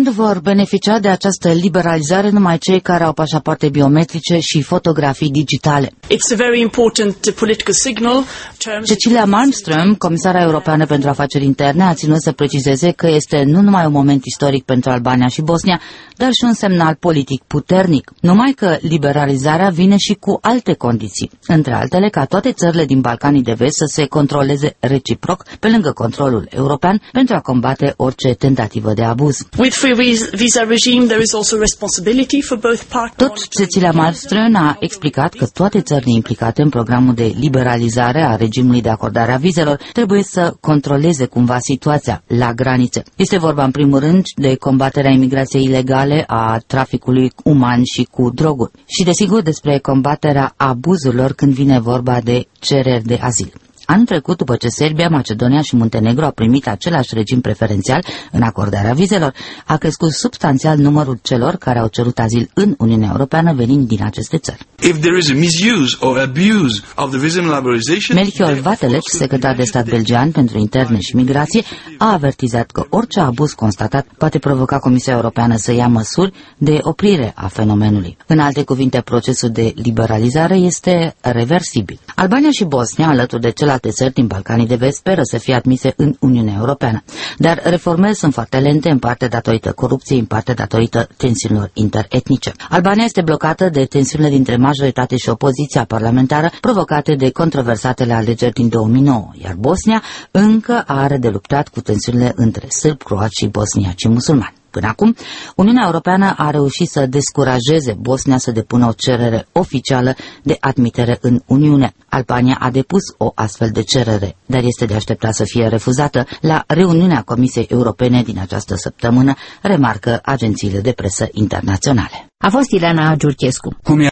curând vor beneficia de această liberalizare numai cei care au pașapoarte biometrice și fotografii digitale. It's a very important political signal. Cecilia Malmström, comisara europeană pentru afaceri interne, a ținut să precizeze că este nu numai un moment istoric pentru Albania și Bosnia, dar și un semnal politic puternic. Numai că liberalizarea vine și cu alte condiții, între altele ca toate țările din Balcanii de Vest să se controleze reciproc, pe lângă controlul european, pentru a combate orice tentativă de abuz. With free visa regime there is also responsibility for both parties. Tot Cecilia Malmström a explicat că toate țările implicate în programul de liberalizare a regimului de acordare a vizelor trebuie să controleze cumva situația la granițe. Este vorba în primul rând de combaterea imigrației ilegale, a traficului uman și cu droguri și desigur despre combaterea abuzurilor când vine vorba de cereri de azil. Anul trecut, după ce Serbia, Macedonia și Muntenegru au primit același regim preferențial în acordarea vizelor, a crescut substanțial numărul celor care au cerut azil în Uniunea Europeană venind din aceste țări. Melchior Vatelec, secretar de stat belgian pentru interne și migrație, a avertizat că orice abuz constatat poate provoca Comisia Europeană să ia măsuri de oprire a fenomenului. În alte cuvinte, procesul de liberalizare este reversibil. Albania și Bosnia, alături de celelalte țări din Balcanii de Vest, speră să fie admise în Uniunea Europeană. Dar reformele sunt foarte lente, în parte datorită corupției, în parte datorită tensiunilor interetnice. Albania este blocată de tensiunile dintre majoritate și opoziția parlamentară provocate de controversatele alegeri din 2009, iar Bosnia încă are de luptat cu tensiunile între sârbi, croați și bosniaci musulmani. Până acum, Uniunea Europeană a reușit să descurajeze Bosnia să depună o cerere oficială de admitere în Uniune. Albania a depus o astfel de cerere, dar este de așteptat să fie refuzată la reuniunea Comisiei Europene din această săptămână, remarcă agențiile de presă internaționale. A fost Ileana Giurchescu.